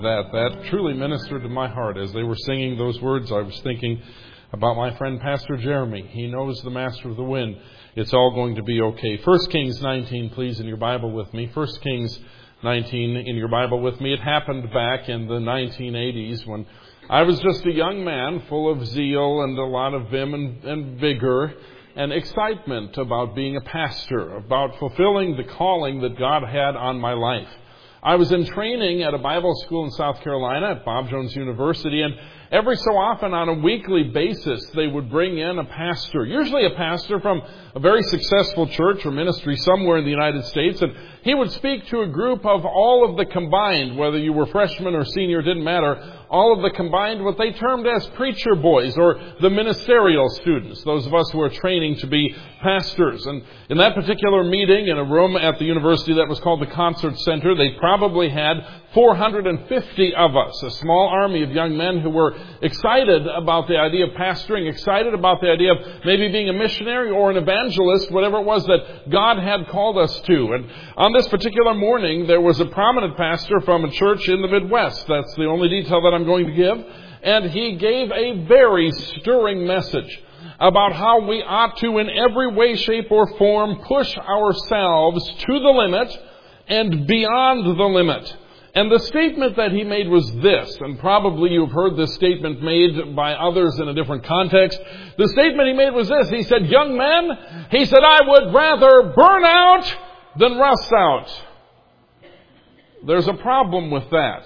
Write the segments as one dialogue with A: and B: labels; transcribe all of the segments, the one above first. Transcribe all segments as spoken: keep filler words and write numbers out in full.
A: That that truly ministered to my heart. As they were singing those words, I was thinking about my friend Pastor Jeremy. He knows the master of the wind. It's all going to be okay. First Kings nineteen, please, in your Bible with me. First Kings nineteen in your Bible with me. It happened back in the nineteen eighties when I was just a young man full of zeal and a lot of vim and, and vigor and excitement about being a pastor, about fulfilling the calling that God had on my life. I was in training at a Bible school in South Carolina at Bob Jones University, and every so often on a weekly basis they would bring in a pastor, usually a pastor from a very successful church or ministry somewhere in the United States, and he would speak to a group of all of the combined, whether you were freshman or senior, didn't matter, all of the combined, what they termed as preacher boys or the ministerial students, those of us who are training to be pastors. And in that particular meeting in a room at the university that was called the Concert Center, they probably had four hundred fifty of us, a small army of young men who were excited about the idea of pastoring, excited about the idea of maybe being a missionary or an evangelist, whatever it was that God had called us to. And on this particular morning, there was a prominent pastor from a church in the Midwest. That's the only detail that I'm going to give. And he gave a very stirring message about how we ought to, in every way, shape, or form, push ourselves to the limit and beyond the limit. And the statement that he made was this, and probably you've heard this statement made by others in a different context. The statement he made was this. He said, young men, he said, I would rather burn out than rust out. There's a problem with that.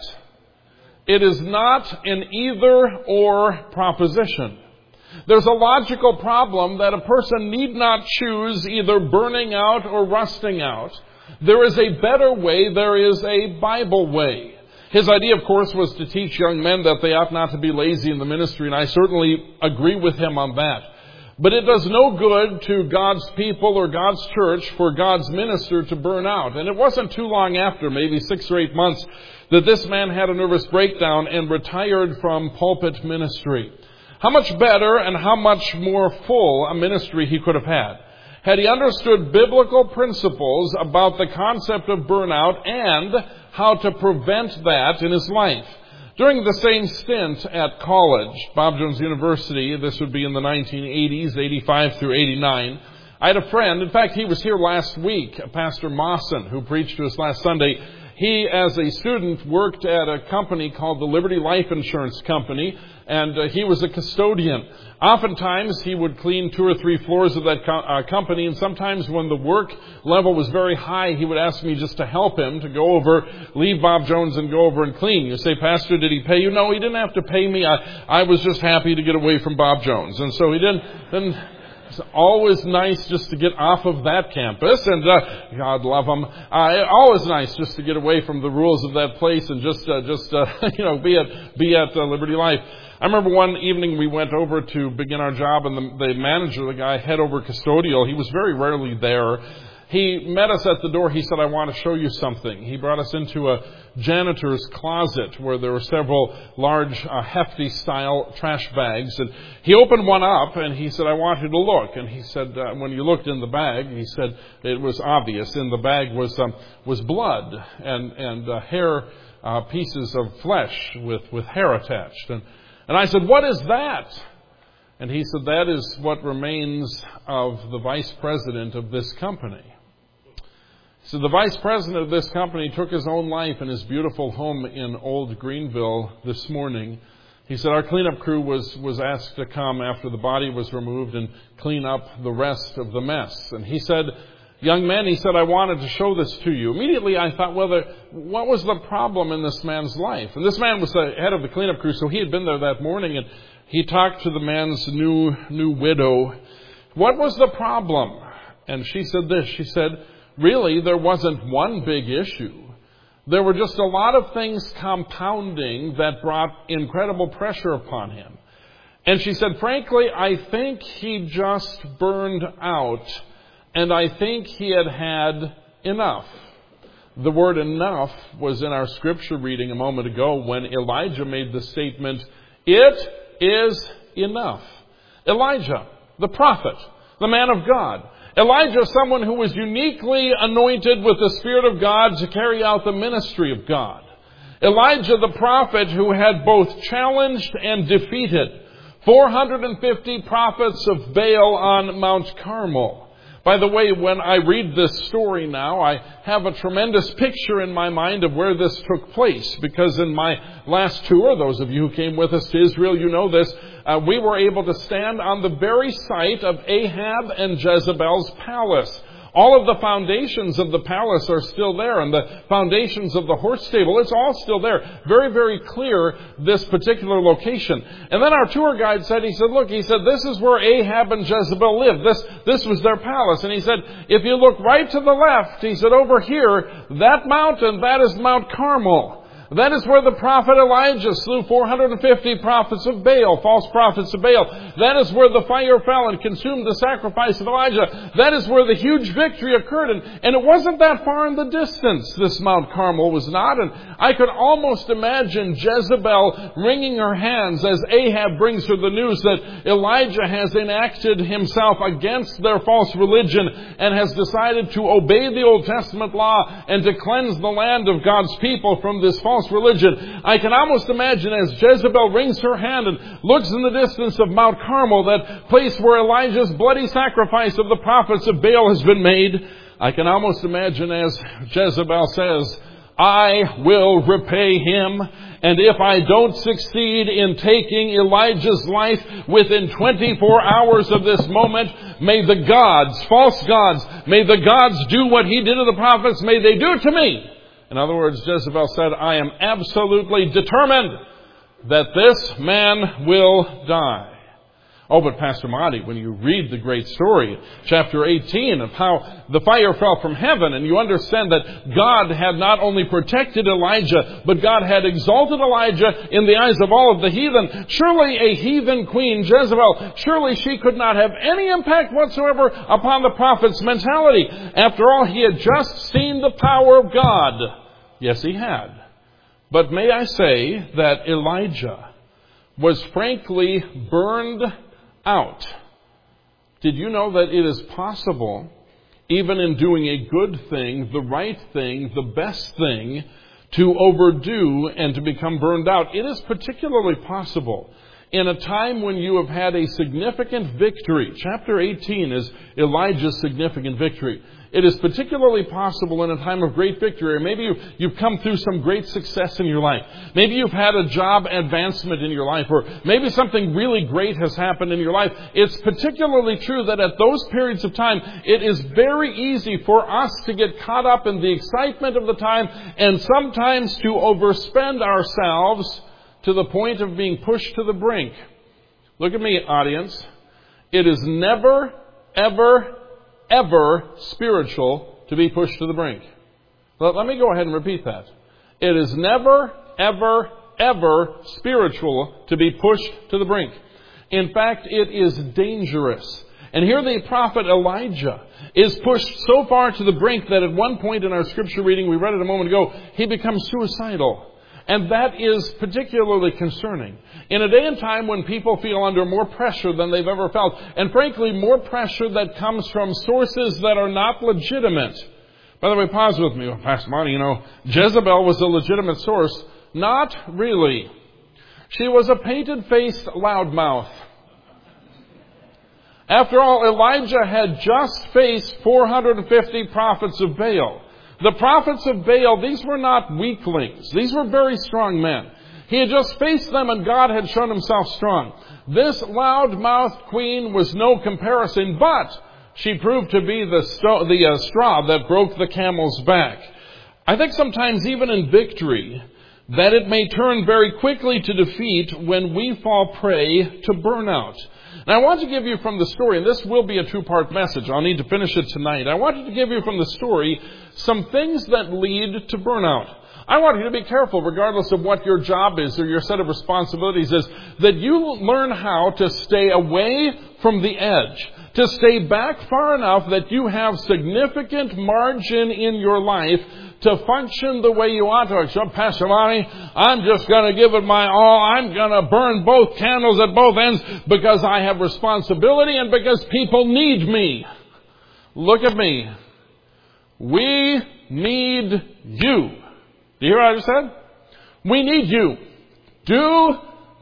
A: It is not an either-or proposition. There's a logical problem that a person need not choose either burning out or rusting out. There is a better way. There is a Bible way. His idea, of course, was to teach young men that they ought not to be lazy in the ministry, and I certainly agree with him on that. But it does no good to God's people or God's church for God's minister to burn out. And it wasn't too long after, maybe six or eight months, that this man had a nervous breakdown and retired from pulpit ministry. How much better and how much more full a ministry he could have had had he understood biblical principles about the concept of burnout and how to prevent that in his life. During the same stint at college, Bob Jones University, this would be in the nineteen eighties, eighty-five through eighty-nine, I had a friend, in fact he was here last week, Pastor Mawson, who preached to us last Sunday. He, as a student, worked at a company called the Liberty Life Insurance Company, and uh, he was a custodian. Oftentimes, he would clean two or three floors of that co- uh, company, and sometimes when the work level was very high, he would ask me just to help him to go over, leave Bob Jones and go over and clean. You say, Pastor, did he pay you? No, he didn't have to pay me. I, I was just happy to get away from Bob Jones. And so he didn't... didn't It's always nice just to get off of that campus, and uh, God love them. Uh, always nice just to get away from the rules of that place and just, uh, just uh, you know, be at be at uh, Liberty Life. I remember one evening we went over to begin our job, and the, the manager, the guy, head over custodial, he was very rarely there. He met us at the door. He said, I want to show you something. He brought us into a janitor's closet where there were several large, uh, hefty-style trash bags. And he opened one up, and he said, I want you to look. And he said, uh, when you looked in the bag, he said, it was obvious. In the bag was um, was blood and, and uh, hair, uh, pieces of flesh with, with hair attached. And, and I said, what is that? And he said, that is what remains of the vice president of this company. So the vice president of this company took his own life in his beautiful home in Old Greenville this morning. He said, our cleanup crew was, was asked to come after the body was removed and clean up the rest of the mess. And he said, young man, he said, I wanted to show this to you. Immediately I thought, well, the, what was the problem in this man's life? And this man was the head of the cleanup crew, so he had been there that morning, and he talked to the man's new, new widow. What was the problem? And she said this, she said, really, there wasn't one big issue. There were just a lot of things compounding that brought incredible pressure upon him. And she said, frankly, I think he just burned out, and I think he had had enough. The word enough was in our scripture reading a moment ago when Elijah made the statement, it is enough. Elijah, the prophet, the man of God. Elijah, someone who was uniquely anointed with the Spirit of God to carry out the ministry of God. Elijah the prophet, who had both challenged and defeated four hundred fifty prophets of Baal on Mount Carmel. By the way, when I read this story now, I have a tremendous picture in my mind of where this took place. Because in my last tour, those of you who came with us to Israel, you know this, uh, we were able to stand on the very site of Ahab and Jezebel's palace. All of the foundations of the palace are still there, and the foundations of the horse stable, it's all still there. Very, very clear, this particular location. And then our tour guide said, he said, look, he said, this is where Ahab and Jezebel lived. This, this was their palace. And he said, if you look right to the left, he said, over here, that mountain, that is Mount Carmel. That is where the prophet Elijah slew four hundred fifty prophets of Baal, false prophets of Baal. That is where the fire fell and consumed the sacrifice of Elijah. That is where the huge victory occurred. And, and it wasn't that far in the distance, this Mount Carmel was not. And I could almost imagine Jezebel wringing her hands as Ahab brings her the news that Elijah has enacted himself against their false religion and has decided to obey the Old Testament law and to cleanse the land of God's people from this false religion. I can almost imagine as Jezebel wrings her hand and looks in the distance of Mount Carmel, that place where Elijah's bloody sacrifice of the prophets of Baal has been made. I can almost imagine as Jezebel says, I will repay him, and if I don't succeed in taking Elijah's life within twenty-four hours of this moment, may the gods, false gods, may the gods do what he did to the prophets, may they do to me. In other words, Jezebel said, I am absolutely determined that this man will die. Oh, but Pastor Marty, when you read the great story, chapter eighteen, of how the fire fell from heaven, and you understand that God had not only protected Elijah, but God had exalted Elijah in the eyes of all of the heathen. Surely a heathen queen, Jezebel, surely she could not have any impact whatsoever upon the prophet's mentality. After all, he had just seen the power of God. Yes, he had. But may I say that Elijah was frankly burned out. Did you know that it is possible, even in doing a good thing, the right thing, the best thing, to overdo and to become burned out? It is particularly possible in a time when you have had a significant victory. Chapter eighteen is Elijah's significant victory. It is particularly possible in a time of great victory, or maybe you've, you've come through some great success in your life. Maybe you've had a job advancement in your life, or maybe something really great has happened in your life. It's particularly true that at those periods of time, it is very easy for us to get caught up in the excitement of the time and sometimes to overspend ourselves to the point of being pushed to the brink. Look at me, audience. It is never, ever, ever spiritual to be pushed to the brink. Let, let me go ahead and repeat that. It is never, ever, ever spiritual to be pushed to the brink. In fact, it is dangerous. And here the prophet Elijah is pushed so far to the brink that at one point in our scripture reading, we read it a moment ago, he becomes suicidal. And that is particularly concerning. In a day and time when people feel under more pressure than they've ever felt, and frankly, more pressure that comes from sources that are not legitimate. By the way, pause with me. Well, Pastor Marty, you know, Jezebel was a legitimate source. Not really. She was a painted-faced loudmouth. After all, Elijah had just faced four hundred fifty prophets of Baal. The prophets of Baal, these were not weaklings. These were very strong men. He had just faced them and God had shown himself strong. This loud-mouthed queen was no comparison, but she proved to be the, sto- the uh, straw that broke the camel's back. I think sometimes even in victory, that it may turn very quickly to defeat when we fall prey to burnout. Now I want to give you from the story, and this will be a two-part message. I'll need to finish it tonight. I wanted to give you from the story some things that lead to burnout. I want you to be careful, regardless of what your job is or your set of responsibilities is, that you learn how to stay away from the edge, to stay back far enough that you have significant margin in your life to function the way you ought to. So, Pastor Marty, I'm just going to give it my all. I'm going to burn both candles at both ends because I have responsibility and because people need me. Look at me. We need you. Do you hear what I just said? We need you. Do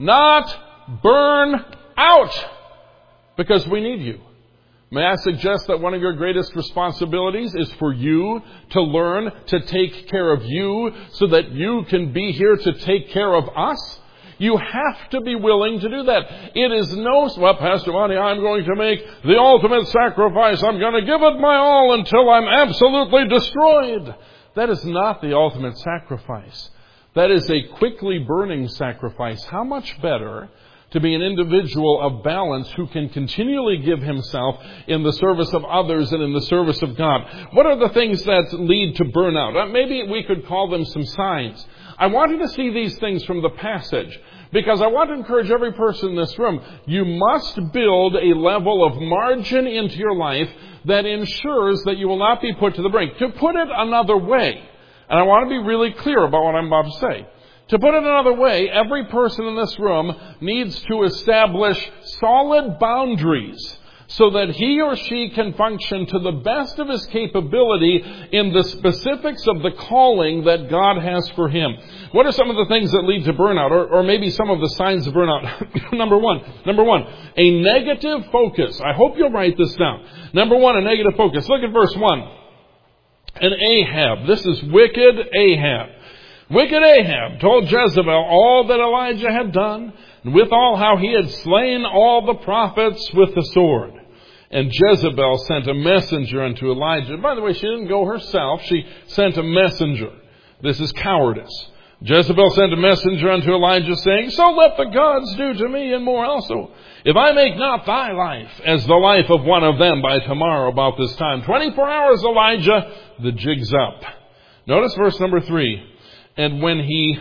A: not burn out, because we need you. May I suggest that one of your greatest responsibilities is for you to learn to take care of you so that you can be here to take care of us? You have to be willing to do that. It is no, well, Pastor Monty, I'm going to make the ultimate sacrifice. I'm going to give it my all until I'm absolutely destroyed. That is not the ultimate sacrifice. That is a quickly burning sacrifice. How much better to be an individual of balance who can continually give himself in the service of others and in the service of God. What are the things that lead to burnout? Maybe we could call them some signs. I want you to see these things from the passage, because I want to encourage every person in this room. You must build a level of margin into your life that ensures that you will not be put to the brink. To put it another way, and I want to be really clear about what I'm about to say. To put it another way, every person in this room needs to establish solid boundaries so that he or she can function to the best of his capability in the specifics of the calling that God has for him. What are some of the things that lead to burnout, or, or maybe some of the signs of burnout? Number one, number one, a negative focus. I hope you'll write this down. Number one, a negative focus. Look at verse one. And Ahab, this is wicked Ahab. Wicked Ahab told Jezebel all that Elijah had done, and withal how he had slain all the prophets with the sword. And Jezebel sent a messenger unto Elijah. By the way, she didn't go herself. She sent a messenger. This is cowardice. Jezebel sent a messenger unto Elijah, saying, So let the gods do to me and more also, if I make not thy life as the life of one of them by tomorrow about this time. Twenty-four hours, Elijah, the jig's up. Notice verse number three. And when he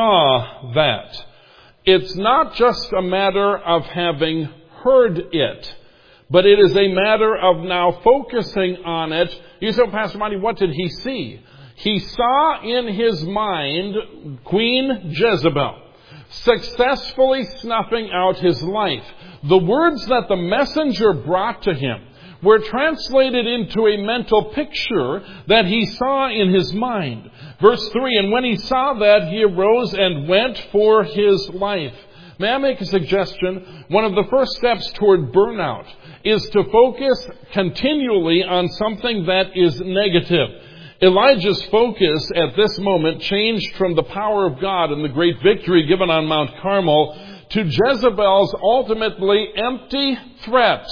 A: saw that, it's not just a matter of having heard it, but it is a matter of now focusing on it. You say, Pastor Monty, what did he see? He saw in his mind Queen Jezebel successfully snuffing out his life. The words that the messenger brought to him were translated into a mental picture that he saw in his mind. Verse three, and when he saw that, he arose and went for his life. May I make a suggestion? One of the first steps toward burnout is to focus continually on something that is negative. Elijah's focus at this moment changed from the power of God and the great victory given on Mount Carmel to Jezebel's ultimately empty threat.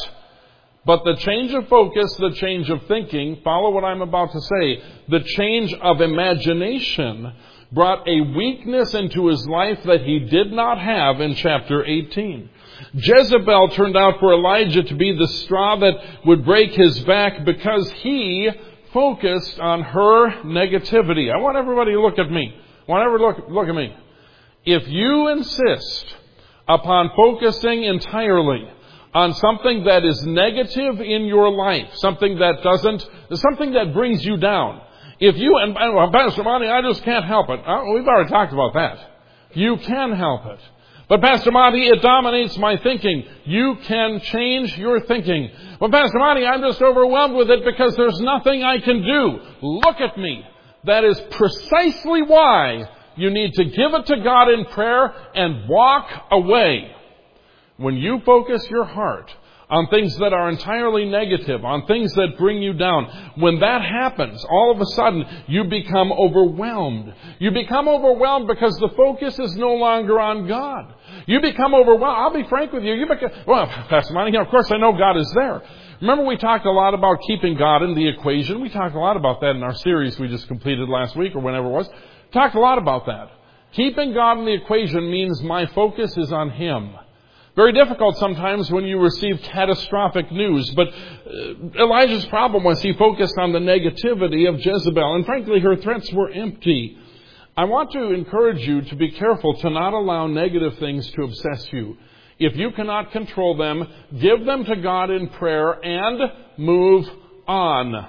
A: But the change of focus, the change of thinking, follow what I'm about to say, the change of imagination brought a weakness into his life that he did not have in chapter eighteen. Jezebel turned out for Elijah to be the straw that would break his back because he focused on her negativity. I want everybody to look at me. I want everybody to look, look at me. If you insist upon focusing entirely on something that is negative in your life, something that doesn't, something that brings you down. If you, and, and Pastor Monty, I just can't help it. Oh, we've already talked about that. You can help it. But Pastor Monty, it dominates my thinking. You can change your thinking. But Pastor Monty, I'm just overwhelmed with it because there's nothing I can do. Look at me. That is precisely why you need to give it to God in prayer and walk away. When you focus your heart on things that are entirely negative, on things that bring you down, when that happens, all of a sudden you become overwhelmed. You become overwhelmed because the focus is no longer on God. You become overwhelmed. I'll be frank with you. You become, well, Pastor Monty, of course I know God is there. Remember we talked a lot about keeping God in the equation. We talked a lot about that in our series we just completed last week or whenever it was. Talked a lot about that. Keeping God in the equation means my focus is on Him. Very difficult sometimes when you receive catastrophic news. But uh, Elijah's problem was he focused on the negativity of Jezebel. And frankly, her threats were empty. I want to encourage you to be careful to not allow negative things to obsess you. If you cannot control them, give them to God in prayer and move on.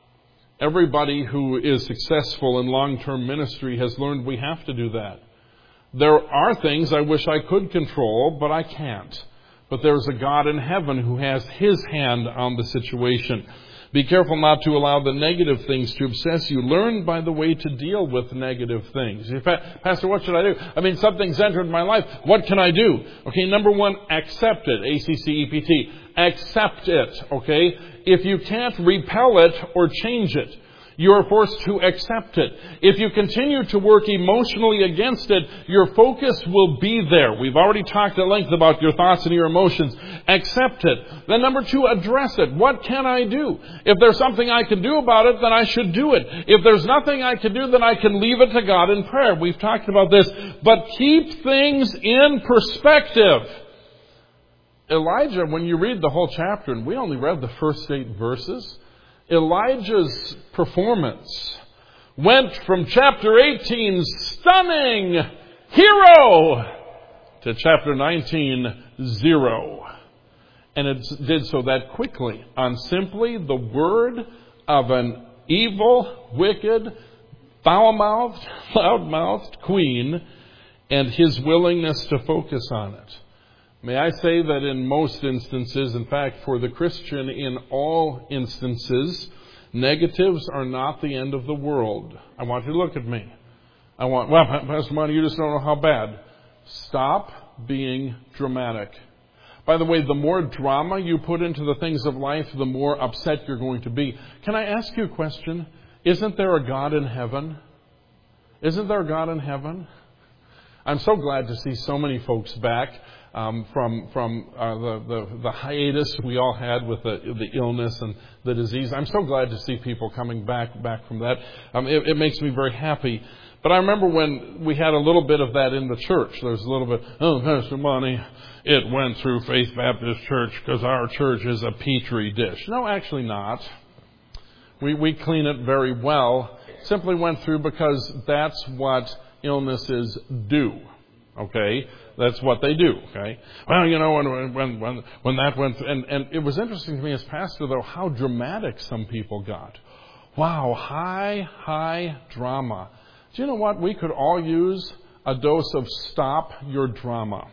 A: Everybody who is successful in long-term ministry has learned we have to do that. There are things I wish I could control, but I can't. But there's a God in heaven who has His hand on the situation. Be careful not to allow the negative things to obsess you. Learn, by the way, to deal with negative things. Pastor, what should I do? I mean, something's entered my life. What can I do? Okay, number one, accept it. A C C E P T. Accept it, okay? If you can't repel it or change it, you are forced to accept it. If you continue to work emotionally against it, your focus will be there. We've already talked at length about your thoughts and your emotions. Accept it. Then number two, address it. What can I do? If there's something I can do about it, then I should do it. If there's nothing I can do, then I can leave it to God in prayer. We've talked about this. But keep things in perspective. Elijah, when you read the whole chapter, and we only read the first eight verses, Elijah's performance went from chapter eighteen, stunning hero, to chapter nineteen, zero. And it did so that quickly on simply the word of an evil, wicked, foul-mouthed, loud-mouthed queen and his willingness to focus on it. May I say that in most instances, in fact, for the Christian in all instances, negatives are not the end of the world. I want you to look at me. I want, well, Pastor Monty, you just don't know how bad. Stop being dramatic. By the way, the more drama you put into the things of life, the more upset you're going to be. Can I ask you a question? Isn't there a God in heaven? Isn't there a God in heaven? I'm so glad to see so many folks back. Um, from from uh, the, the the hiatus we all had with the the illness and the disease. I'm so glad to see people coming back back from that. Um, it, it makes me very happy. But I remember when we had a little bit of that in the church. There was a little bit, oh, Pastor Monty, it went through Faith Baptist Church because our church is a petri dish. No, actually not. We we clean it very well. Simply went through because that's what illnesses do. Okay, that's what they do. Okay, well, you know, when when when when that went, and and it was interesting to me as pastor though how dramatic some people got. Wow, high high drama. Do you know what? We could all use a dose of stop your drama.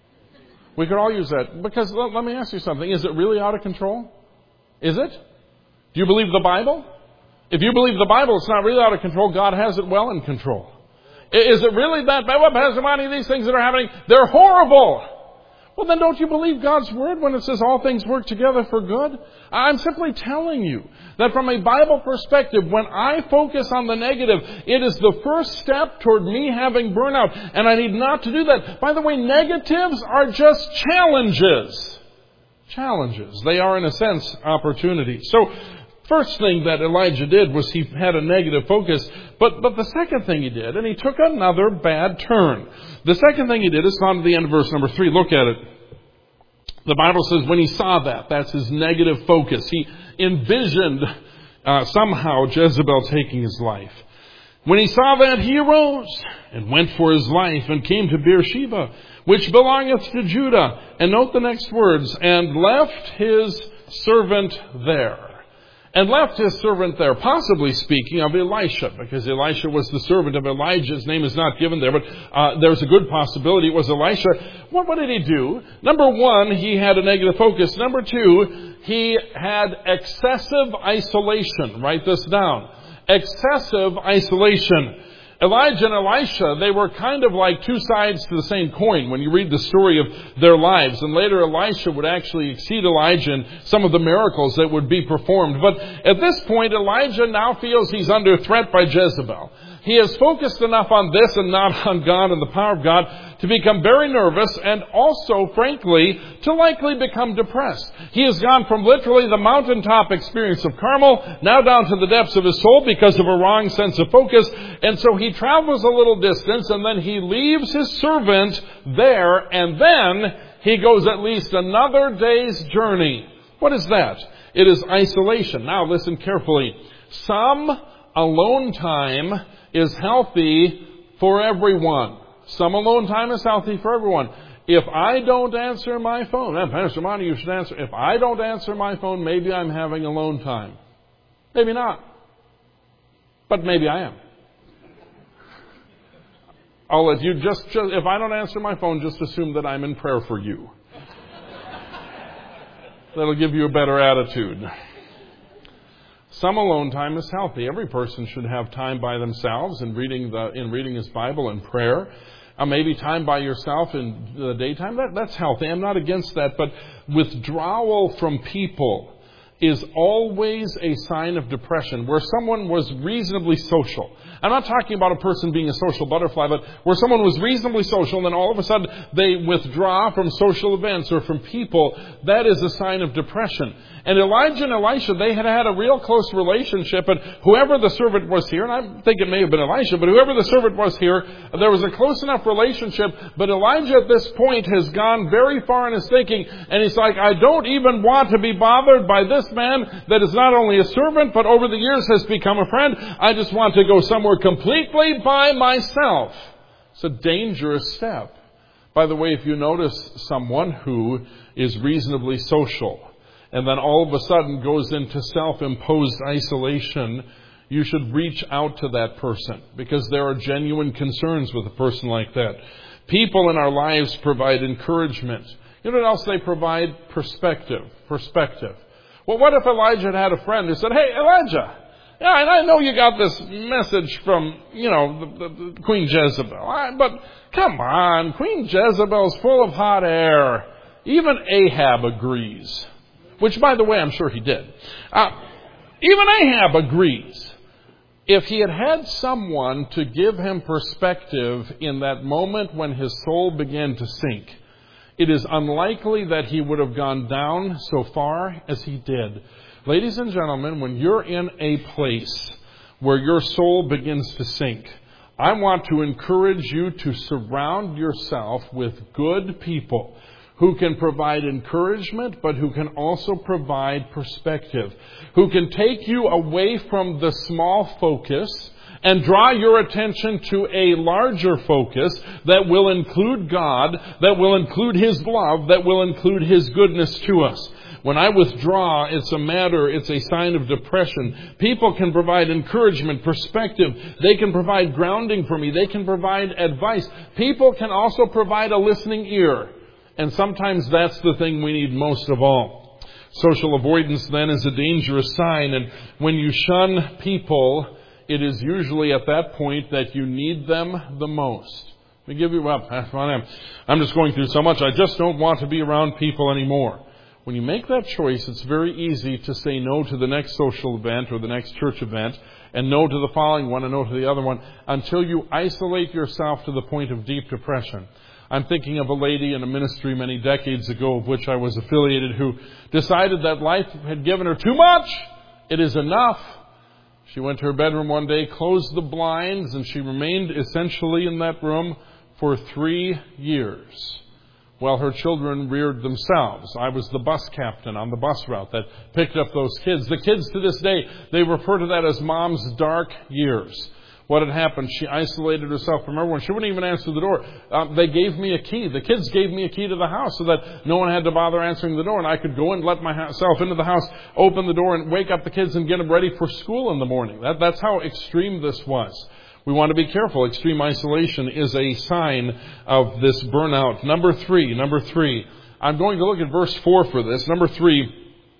A: We could all use that because let, let me ask you something: is it really out of control? Is it? Do you believe the Bible? If you believe the Bible, it's not really out of control. God has it well in control. Is it really that bad? Well, Pastor Monty, these things that are happening, they're horrible. Well, then don't you believe God's Word when it says all things work together for good? I'm simply telling you that from a Bible perspective, when I focus on the negative, it is the first step toward me having burnout. And I need not to do that. By the way, negatives are just challenges. Challenges. They are, in a sense, opportunities. So, first thing that Elijah did was he had a negative focus. But but the second thing he did, and he took another bad turn. The second thing he did is found at the end of verse number three. Look at it. The Bible says when he saw that, that's his negative focus. He envisioned uh, somehow Jezebel taking his life. When he saw that, he arose and went for his life and came to Beersheba, which belongeth to Judah. And note the next words, and left his servant there. And left his servant there, possibly speaking of Elisha, because Elisha was the servant of Elijah. His name is not given there, but uh, there's a good possibility it was Elisha. What, what did he do? Number one, he had a negative focus. Number two, he had excessive isolation. Write this down. Excessive isolation. Elijah and Elisha, they were kind of like two sides to the same coin when you read the story of their lives. And later Elisha would actually exceed Elijah in some of the miracles that would be performed. But at this point, Elijah now feels he's under threat by Jezebel. He has focused enough on this and not on God and the power of God to become very nervous and also, frankly, to likely become depressed. He has gone from literally the mountaintop experience of Carmel now down to the depths of his soul because of a wrong sense of focus. And so he travels a little distance and then he leaves his servant there and then he goes at least another day's journey. What is that? It is isolation. Now listen carefully. Some alone time is healthy for everyone. Some alone time is healthy for everyone. If I don't answer my phone, man, Pastor Monty, you should answer. If I don't answer my phone, maybe I'm having alone time. Maybe not. But maybe I am. I'll let you just, just, if I don't answer my phone, just assume that I'm in prayer for you. That'll give you a better attitude. Some alone time is healthy. Every person should have time by themselves in reading the in reading his Bible and prayer. Uh, maybe time by yourself in the daytime. That, that's healthy. I'm not against that. But withdrawal from people is always a sign of depression. Where someone was reasonably social. I'm not talking about a person being a social butterfly, but where someone was reasonably social and then all of a sudden they withdraw from social events or from people, that is a sign of depression. And Elijah and Elisha, they had had a real close relationship, and whoever the servant was here, and I think it may have been Elisha, but whoever the servant was here, there was a close enough relationship, but Elijah at this point has gone very far in his thinking, and he's like, I don't even want to be bothered by this man that is not only a servant, but over the years has become a friend. I just want to go somewhere completely by myself. It's a dangerous step. By the way, if you notice someone who is reasonably social, and then all of a sudden goes into self-imposed isolation, you should reach out to that person because there are genuine concerns with a person like that. People in our lives provide encouragement. You know what else they provide? Perspective. Perspective. Well, what if Elijah had had a friend who said, hey, Elijah, yeah, and I know you got this message from, you know, the, the, the Queen Jezebel, I, but come on, Queen Jezebel's full of hot air. Even Ahab agrees. Which, by the way, I'm sure he did. Uh, even Ahab agrees. If he had had someone to give him perspective in that moment when his soul began to sink, it is unlikely that he would have gone down so far as he did. Ladies and gentlemen, when you're in a place where your soul begins to sink, I want to encourage you to surround yourself with good people who can provide encouragement, but who can also provide perspective, who can take you away from the small focus and draw your attention to a larger focus that will include God, that will include His love, that will include His goodness to us. When I withdraw, it's a matter, it's a sign of depression. People can provide encouragement, perspective. They can provide grounding for me. They can provide advice. People can also provide a listening ear. And sometimes that's the thing we need most of all. Social avoidance then is a dangerous sign. And when you shun people, it is usually at that point that you need them the most. Let me give you up. I'm, I'm just going through so much. I just don't want to be around people anymore. When you make that choice, it's very easy to say no to the next social event or the next church event and no to the following one and no to the other one until you isolate yourself to the point of deep depression. I'm thinking of a lady in a ministry many decades ago of which I was affiliated who decided that life had given her too much. It is enough. She went to her bedroom one day, closed the blinds, and she remained essentially in that room for three years. While her children reared themselves. I was the bus captain on the bus route that picked up those kids. The kids to this day, they refer to that as Mom's dark years. What had happened? She isolated herself from everyone. She wouldn't even answer the door. Um, they gave me a key. The kids gave me a key to the house so that no one had to bother answering the door. And I could go and let myself into the house, open the door, and wake up the kids and get them ready for school in the morning. That, that's how extreme this was. We want to be careful. Extreme isolation is a sign of this burnout. Number three, number three. I'm going to look at verse four for this. Number three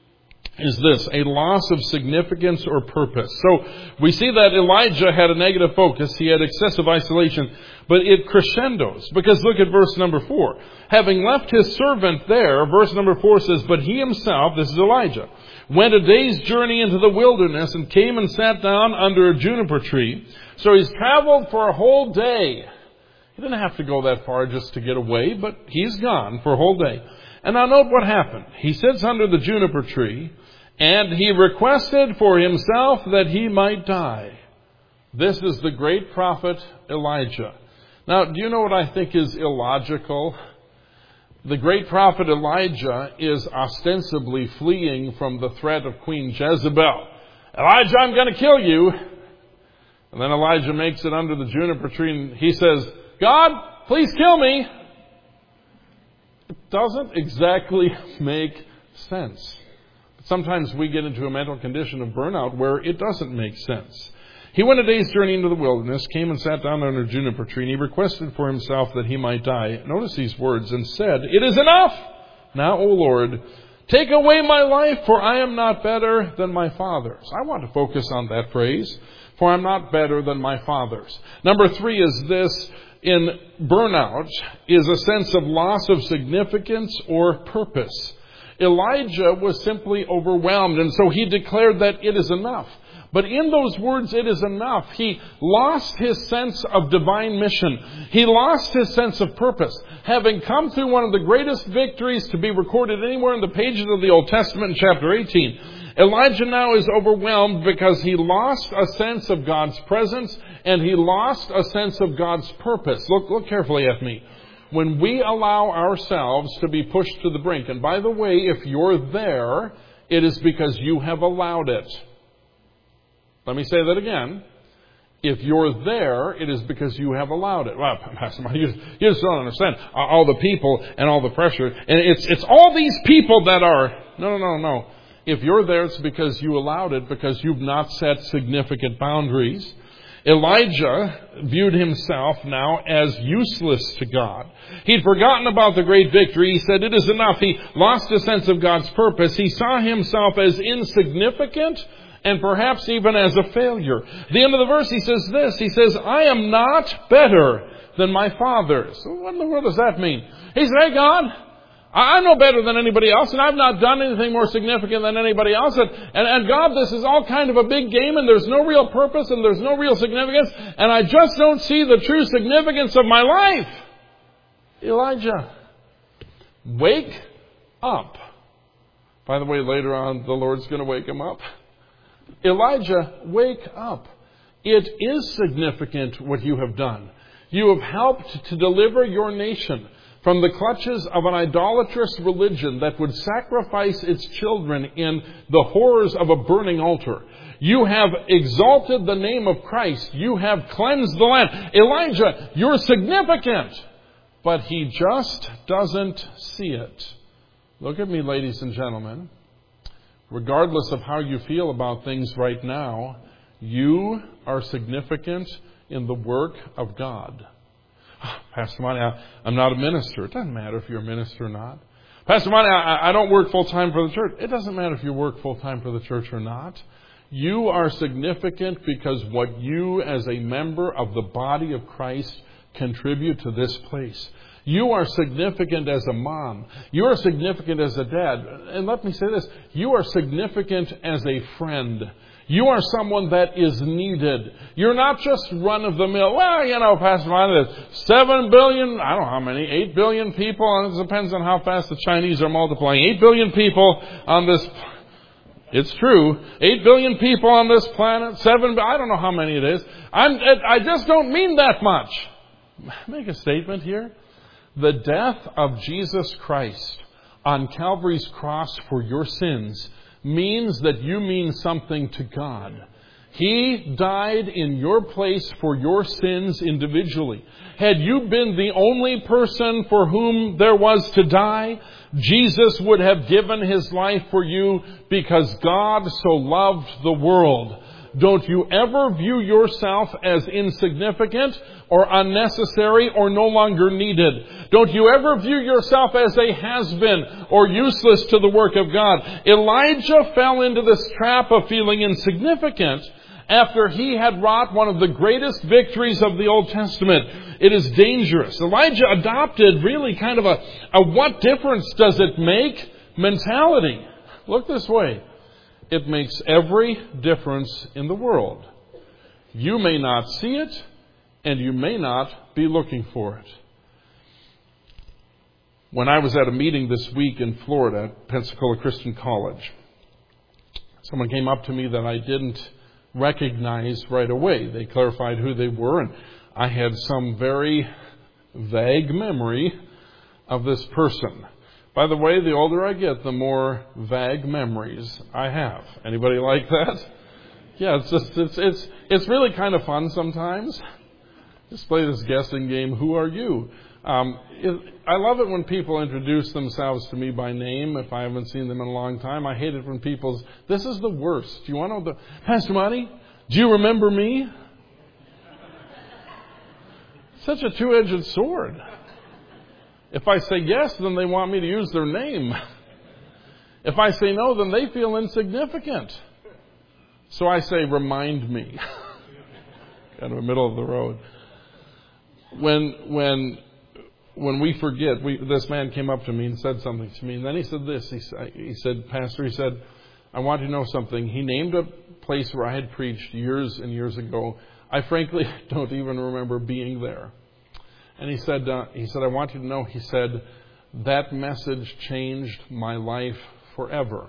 A: is this, a loss of significance or purpose. So we see that Elijah had a negative focus. He had excessive isolation, but it crescendos. Because look at verse number four. Having left his servant there, verse number four says, but he himself, this is Elijah, went a day's journey into the wilderness and came and sat down under a juniper tree. So he's traveled for a whole day. He didn't have to go that far just to get away, but he's gone for a whole day. And now note what happened. He sits under the juniper tree, and he requested for himself that he might die. This is the great prophet Elijah. Now, do you know what I think is illogical? The great prophet Elijah is ostensibly fleeing from the threat of Queen Jezebel. Elijah, I'm going to kill you. And then Elijah makes it under the juniper tree and he says, God, please kill me. It doesn't exactly make sense. But sometimes we get into a mental condition of burnout where it doesn't make sense. He went a day's journey into the wilderness, came and sat down under a juniper tree, and he requested for himself that he might die. Notice these words, and said, it is enough! Now, O Lord, Take away my life, for I am not better than my fathers. I want to focus on that phrase, for I'm not better than my fathers. Number three is this, in burnout, is a sense of loss of significance or purpose. Elijah was simply overwhelmed, and so he declared that it is enough. But in those words, it is enough, he lost his sense of divine mission. He lost his sense of purpose. Having come through one of the greatest victories to be recorded anywhere in the pages of the Old Testament in chapter eighteen, Elijah now is overwhelmed because he lost a sense of God's presence and he lost a sense of God's purpose. Look, look carefully at me. When we allow ourselves to be pushed to the brink, and by the way, if you're there, it is because you have allowed it. Let me say that again. If you're there, it is because you have allowed it. Well, Pastor Mark, you, you just don't understand. All the people and all the pressure. And it's, it's all these people that are... No, no, no, no. If you're there, it's because you allowed it, because you've not set significant boundaries. Elijah viewed himself now as useless to God. He'd forgotten about the great victory. He said, it is enough. He lost a sense of God's purpose. He saw himself as insignificant and perhaps even as a failure. At the end of the verse, he says this. He says, I am not better than my fathers. What in the world does that mean? He said, hey, God, I'm no better than anybody else, and I've not done anything more significant than anybody else. And, and, and God, this is all kind of a big game, and there's no real purpose, and there's no real significance, and I just don't see the true significance of my life. Elijah, wake up. By the way, later on, the Lord's going to wake him up. Elijah, wake up. It is significant what you have done. You have helped to deliver your nation from the clutches of an idolatrous religion that would sacrifice its children in the horrors of a burning altar. You have exalted the name of Christ. You have cleansed the land. Elijah, you're significant. But he just doesn't see it. Look at me, ladies and gentlemen. Regardless of how you feel about things right now, you are significant in the work of God. Pastor Monty, I, I'm not a minister. It doesn't matter if you're a minister or not. Pastor Monty, I, I don't work full-time for the church. It doesn't matter if you work full-time for the church or not. You are significant because what you as a member of the body of Christ contribute to this place. You are significant as a mom. You are significant as a dad. And let me say this. You are significant as a friend. You are someone that is needed. You're not just run-of-the-mill. Well, you know, Pastor Martin, there's seven billion, I don't know how many, eight billion people. And it depends on how fast the Chinese are multiplying. Eight billion people on this, it's true, eight billion people on this planet, seven, I don't know how many it is. I'm, I just don't mean that much. Make a statement here. The death of Jesus Christ on Calvary's cross for your sins means that you mean something to God. He died in your place for your sins individually. Had you been the only person for whom there was to die, Jesus would have given his life for you because God so loved the world. Don't you ever view yourself as insignificant or unnecessary or no longer needed. Don't you ever view yourself as a has-been or useless to the work of God. Elijah fell into this trap of feeling insignificant after he had wrought one of the greatest victories of the Old Testament. It is dangerous. Elijah adopted really kind of a, a what difference does it make mentality. Look this way. It makes every difference in the world. You may not see it, and you may not be looking for it. When I was at a meeting this week in Florida at Pensacola Christian College, someone came up to me that I didn't recognize right away. They clarified who they were, and I had some very vague memory of this person. By the way, the older I get, the more vague memories I have. Anybody like that? Yeah, it's just it's it's it's really kind of fun sometimes. Just play this guessing game. Who are you? Um, it, I love it when people introduce themselves to me by name. If I haven't seen them in a long time, I hate it when people's. This is the worst. Do you want to know the Pastor Monty? Do you remember me? Such a two-edged sword. If I say yes, then they want me to use their name. If I say no, then they feel insignificant. So I say, remind me. Kind of the middle of the road. When, when, when we forget, we, this man came up to me and said something to me. And then he said this. He, he said, Pastor, he said, I want you to know something. He named a place where I had preached years and years ago. I frankly don't even remember being there. And he said, uh, he said, I want you to know, he said, that message changed my life forever.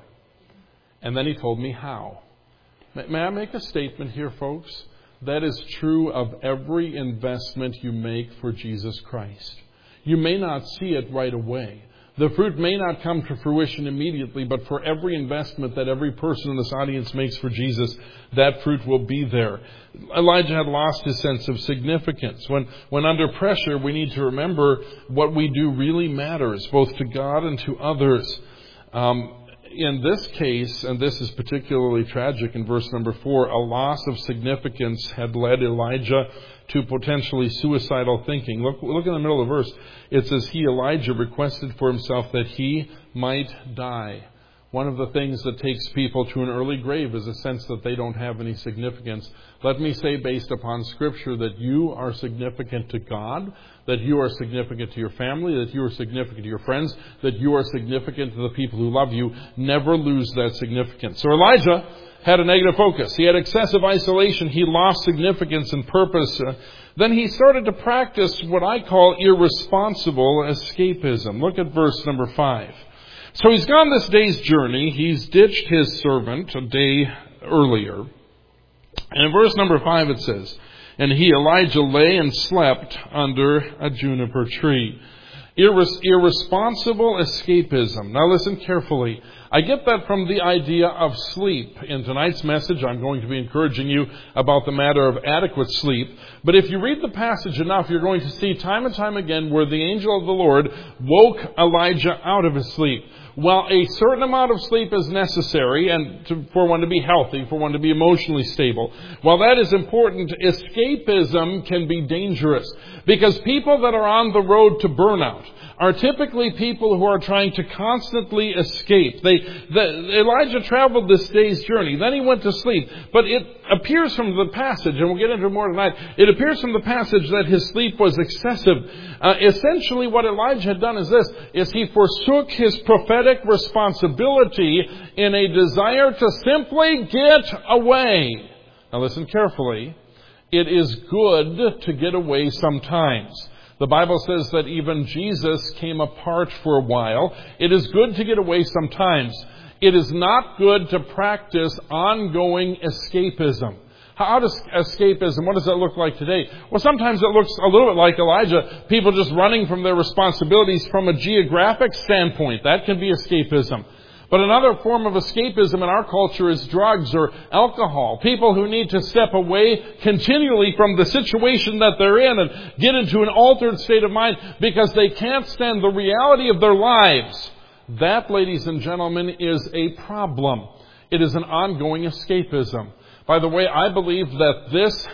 A: And then he told me how. May I make a statement here, folks? That is true of every investment you make for Jesus Christ. You may not see it right away. The fruit may not come to fruition immediately, but for every investment that every person in this audience makes for Jesus, that fruit will be there. Elijah had lost his sense of significance. When, when under pressure, we need to remember what we do really matters, both to God and to others. Um, in this case, and this is particularly tragic in verse number four, a loss of significance had led Elijah to potentially suicidal thinking. Look, look in the middle of the verse. It says, he, Elijah, requested for himself that he might die. One of the things that takes people to an early grave is a sense that they don't have any significance. Let me say, based upon Scripture, that you are significant to God, that you are significant to your family, that you are significant to your friends, that you are significant to the people who love you. Never lose that significance. So Elijah had a negative focus. He had excessive isolation. He lost significance and purpose. Uh, then he started to practice what I call irresponsible escapism. Look at verse number five. So he's gone this day's journey. He's ditched his servant a day earlier. And in verse number five it says, and he, Elijah, lay and slept under a juniper tree. Irres- irresponsible escapism. Now listen carefully. I get that from the idea of sleep. In tonight's message, I'm going to be encouraging you about the matter of adequate sleep. But if you read the passage enough, you're going to see time and time again where the angel of the Lord woke Elijah out of his sleep. Well, a certain amount of sleep is necessary and to, for one to be healthy, for one to be emotionally stable. While that is important, escapism can be dangerous because people that are on the road to burnout are typically people who are trying to constantly escape. They, the, Elijah traveled this day's journey. Then he went to sleep. But it appears from the passage, and we'll get into it more tonight, it appears from the passage that his sleep was excessive. Uh, essentially what Elijah had done is this, is he forsook his prophetic responsibility in a desire to simply get away. Now listen carefully. It is good to get away sometimes. The Bible says that even Jesus came apart for a while. It is good to get away sometimes. It is not good to practice ongoing escapism. How does escapism, what does that look like today? Well, sometimes it looks a little bit like Elijah, people just running from their responsibilities from a geographic standpoint. That can be escapism. But another form of escapism in our culture is drugs or alcohol. People who need to step away continually from the situation that they're in and get into an altered state of mind because they can't stand the reality of their lives. That, ladies and gentlemen, is a problem. It is an ongoing escapism. By the way, I believe that this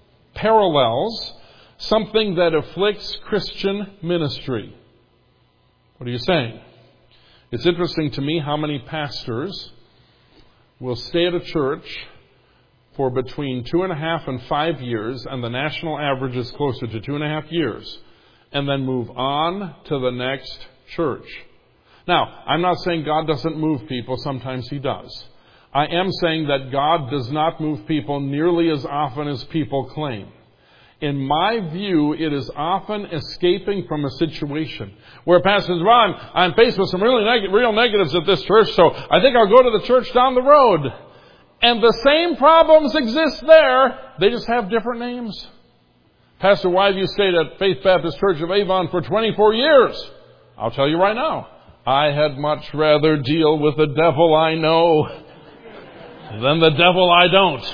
A: parallels something that afflicts Christian ministry. What are you saying? It's interesting to me how many pastors will stay at a church for between two and a half and five years, and the national average is closer to two and a half years, and then move on to the next church. Now, I'm not saying God doesn't move people. Sometimes He does. I am saying that God does not move people nearly as often as people claim. In my view, it is often escaping from a situation where Pastor says, well, I'm, I'm faced with some really neg- real negatives at this church, so I think I'll go to the church down the road. And the same problems exist there. They just have different names. Pastor, why have you stayed at Faith Baptist Church of Avon for twenty-four years? I'll tell you right now. I had much rather deal with the devil I know than the devil I don't.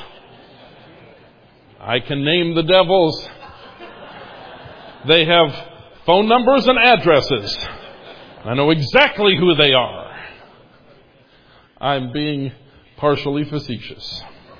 A: I can name the devils. They have phone numbers and addresses. I know exactly who they are. I'm being partially facetious.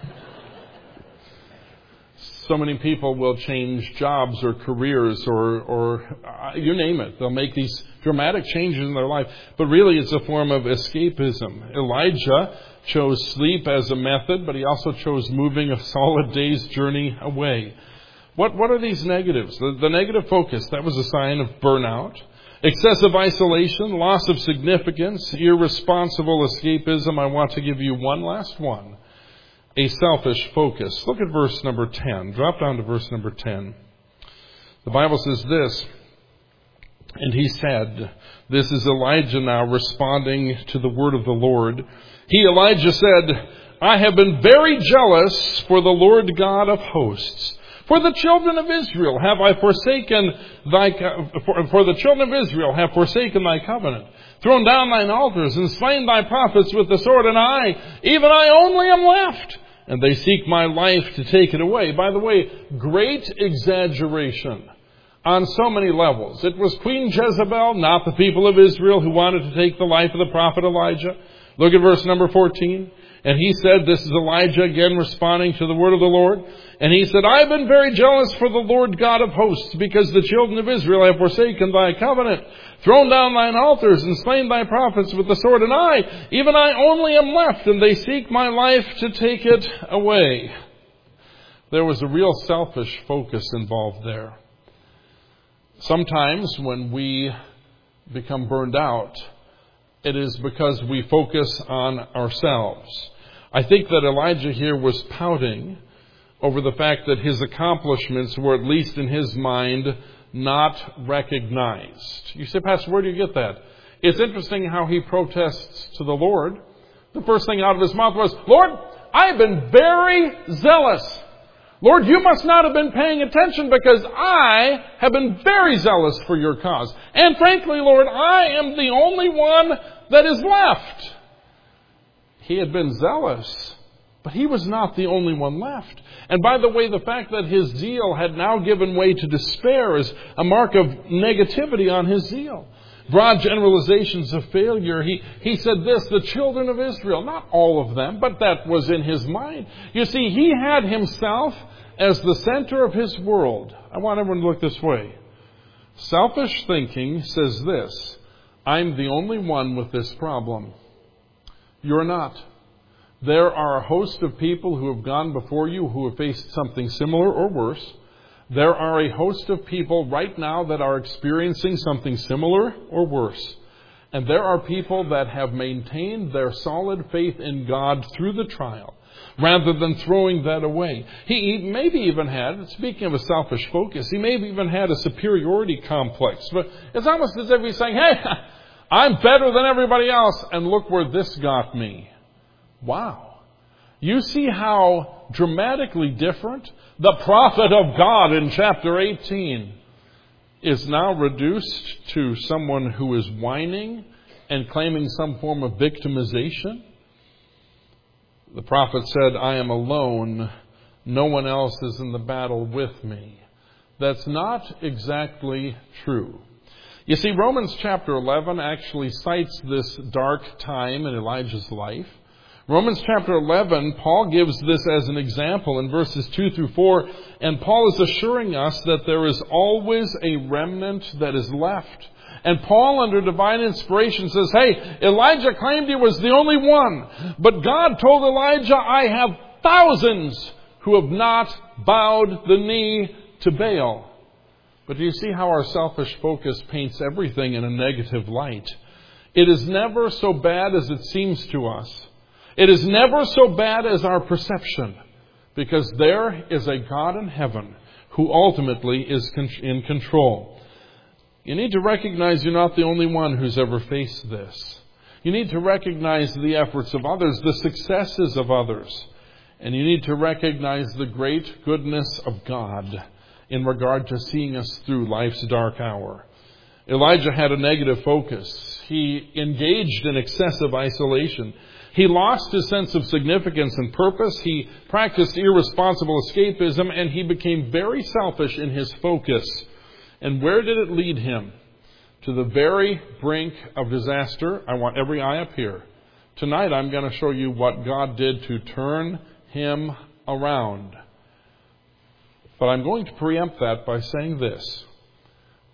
A: So many people will change jobs or careers or, or uh, you name it. They'll make these dramatic changes in their life. But really it's a form of escapism. Elijah chose sleep as a method, but he also chose moving a solid day's journey away. What, what are these negatives? The, the negative focus, that was a sign of burnout. Excessive isolation, loss of significance, irresponsible escapism. I want to give you one last one. A selfish focus. Look at verse number ten. Drop down to verse number ten. The Bible says this, and he said, this is Elijah now responding to the word of the Lord. He, Elijah, said, I have been very jealous for the Lord God of hosts. For the children of Israel have I forsaken thy, for, for the children of Israel have forsaken thy covenant, thrown down thine altars, and slain thy prophets with the sword, and I, even I only am left, and they seek my life to take it away. By the way, great exaggeration on so many levels. It was Queen Jezebel, not the people of Israel, who wanted to take the life of the prophet Elijah. Look at verse number fourteen. And he said, this is Elijah again responding to the word of the Lord. And he said, I have been very jealous for the Lord God of hosts, because the children of Israel have forsaken thy covenant, thrown down thine altars, and slain thy prophets with the sword. And I, even I only am left, and they seek my life to take it away. There was a real selfish focus involved there. Sometimes when we become burned out, it is because we focus on ourselves. I think that Elijah here was pouting over the fact that his accomplishments were, at least in his mind, not recognized. You say, Pastor, where do you get that? It's interesting how he protests to the Lord. The first thing out of his mouth was, Lord, I've been very zealous. Lord, you must not have been paying attention, because I have been very zealous for your cause. And frankly, Lord, I am the only one that is left. He had been zealous, but he was not the only one left. And by the way, the fact that his zeal had now given way to despair is a mark of negativity on his zeal. Broad generalizations of failure. He, he said this, the children of Israel, not all of them, but that was in his mind. You see, he had himself as the center of his world. I want everyone to look this way. Selfish thinking says this, I'm the only one with this problem. You're not. There are a host of people who have gone before you who have faced something similar or worse. There are a host of people right now that are experiencing something similar or worse. And there are people that have maintained their solid faith in God through the trial, rather than throwing that away. He maybe even had, speaking of a selfish focus, he maybe even had a superiority complex. But it's almost as if he's saying, hey, I'm better than everybody else, and look where this got me. Wow. You see how dramatically different the prophet of God in chapter eighteen is now reduced to someone who is whining and claiming some form of victimization. The prophet said, I am alone. No one else is in the battle with me. That's not exactly true. You see, Romans chapter eleven actually cites this dark time in Elijah's life. Romans chapter eleven, Paul gives this as an example in verses two through four, and Paul is assuring us that there is always a remnant that is left. And Paul, under divine inspiration, says, hey, Elijah claimed he was the only one, but God told Elijah, I have thousands who have not bowed the knee to Baal. But do you see how our selfish focus paints everything in a negative light? It is never so bad as it seems to us. It is never so bad as our perception, because there is a God in heaven who ultimately is in control. You need to recognize you're not the only one who's ever faced this. You need to recognize the efforts of others, the successes of others. And you need to recognize the great goodness of God in regard to seeing us through life's dark hour. Elijah had a negative focus. He engaged in excessive isolation. He lost his sense of significance and purpose. He practiced irresponsible escapism, and he became very selfish in his focus. And where did it lead him? To the very brink of disaster. I want every eye up here. Tonight I'm going to show you what God did to turn him around. But I'm going to preempt that by saying this.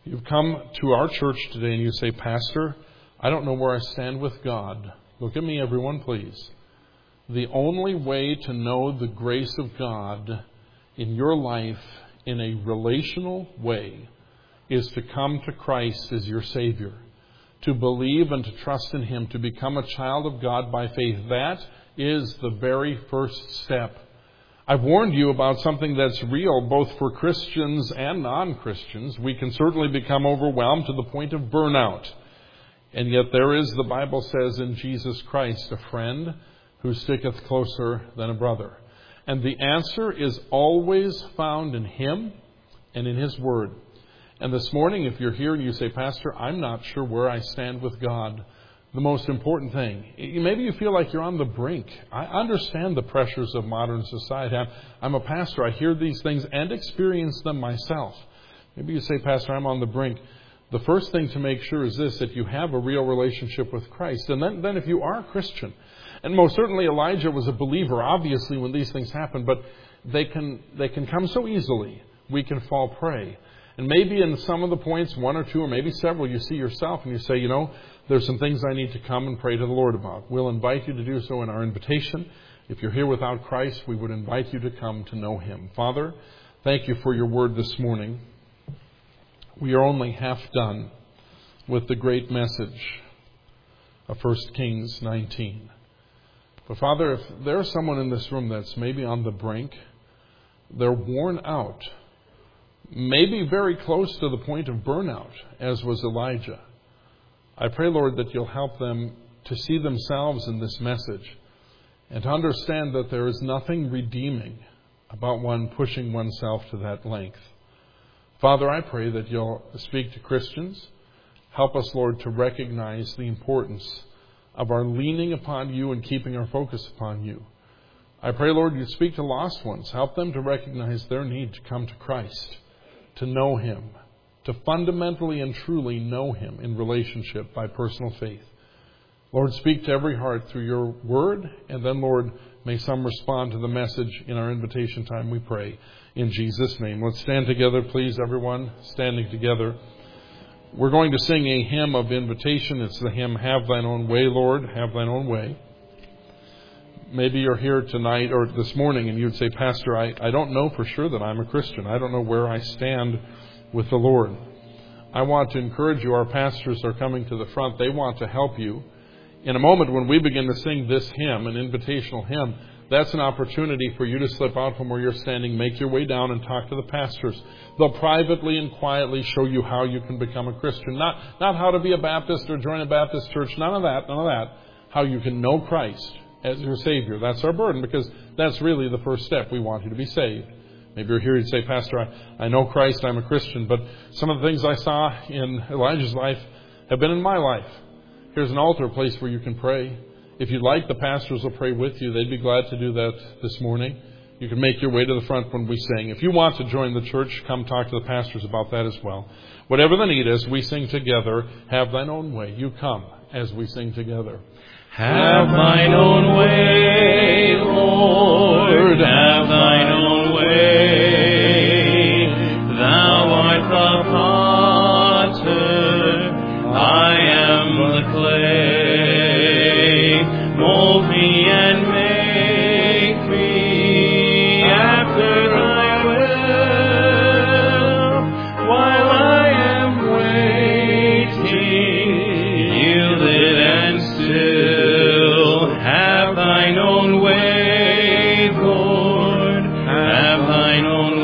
A: You've come to our church today and you say, Pastor, I don't know where I stand with God. Look at me, everyone, please. The only way to know the grace of God in your life in a relational way is to come to Christ as your Savior, to believe and to trust in Him, to become a child of God by faith. That is the very first step. I've warned you about something that's real both for Christians and non-Christians. We can certainly become overwhelmed to the point of burnout. And yet there is, the Bible says, in Jesus Christ, a friend who sticketh closer than a brother. And the answer is always found in Him and in His Word. And this morning, if you're here and you say, Pastor, I'm not sure where I stand with God, the most important thing, maybe you feel like you're on the brink. I understand the pressures of modern society. I'm, I'm a pastor. I hear these things and experience them myself. Maybe you say, Pastor, I'm on the brink. The first thing to make sure is this, that you have a real relationship with Christ. And then, then if you are a Christian, and most certainly Elijah was a believer, obviously, when these things happen, but they can they can come so easily. We can fall prey. And maybe in some of the points, one or two or maybe several, you see yourself and you say, you know, there's some things I need to come and pray to the Lord about. We'll invite you to do so in our invitation. If you're here without Christ, we would invite you to come to know Him. Father, thank you for your word this morning. We are only half done with the great message of First Kings nineteen. But Father, if there's someone in this room that's maybe on the brink, they're worn out, maybe very close to the point of burnout, as was Elijah, I pray, Lord, that you'll help them to see themselves in this message and to understand that there is nothing redeeming about one pushing oneself to that length. Father, I pray that you'll speak to Christians. Help us, Lord, to recognize the importance of our leaning upon you and keeping our focus upon you. I pray, Lord, you speak to lost ones. Help them to recognize their need to come to Christ, to know Him, to fundamentally and truly know Him in relationship by personal faith. Lord, speak to every heart through your word, and then, Lord, may some respond to the message in our invitation time, we pray. In Jesus' name. Let's stand together, please, everyone, standing together. We're going to sing a hymn of invitation. It's the hymn, Have Thine Own Way, Lord, Have Thine Own Way. Maybe you're here tonight or this morning and you'd say, Pastor, I, I don't know for sure that I'm a Christian. I don't know where I stand with the Lord. I want to encourage you. Our pastors are coming to the front. They want to help you. In a moment when we begin to sing this hymn, an invitational hymn, that's an opportunity for you to slip out from where you're standing, make your way down and talk to the pastors. They'll privately and quietly show you how you can become a Christian. Not, not how to be a Baptist or join a Baptist church. None of that, none of that. How you can know Christ as your Savior. That's our burden, because that's really the first step. We want you to be saved. Maybe you're here and say, Pastor, I, I know Christ, I'm a Christian, but some of the things I saw in Elijah's life have been in my life. Here's an altar, a place where you can pray. If you'd like, the pastors will pray with you. They'd be glad to do that this morning. You can make your way to the front when we sing. If you want to join the church, come talk to the pastors about that as well. Whatever the need is, we sing together. Have thine own way. You come as we sing together.
B: Have thine own way, Lord, have thine own way. Thou art the potter, I am the clay. Mold me and make me after thy will, while I am waiting, yielded and still. Have thine own way, Lord, have thine own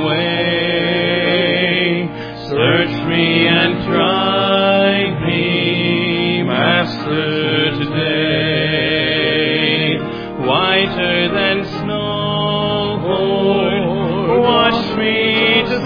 B: way. Search me and try me, Master, today. Whiter than snow, Lord, wash me just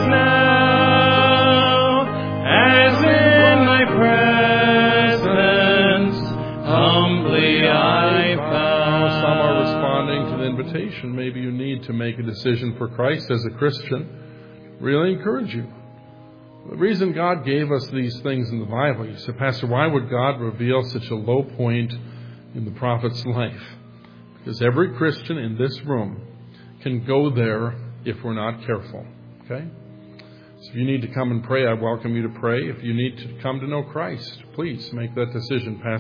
B: now, as in thy presence humbly I bow.
A: Some are responding to the invitation. Maybe you need to make a decision for Christ as a Christian. Really encourage you. The reason God gave us these things in the Bible, you say, Pastor, why would God reveal such a low point in the prophet's life? Because every Christian in this room can go there if we're not careful. Okay? So if you need to come and pray, I welcome you to pray. If you need to come to know Christ, please make that decision. Pastor